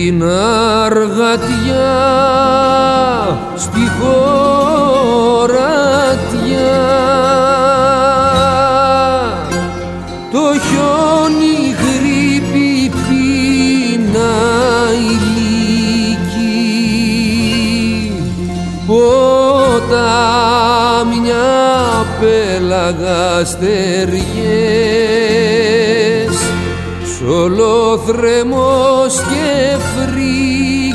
την αργατιά στη χωρατιά. Το χιόνι γρίπη πεινάει λύκη, ποτάμια πέλαγα στεριές, σ' ολόθρεμος και φρύ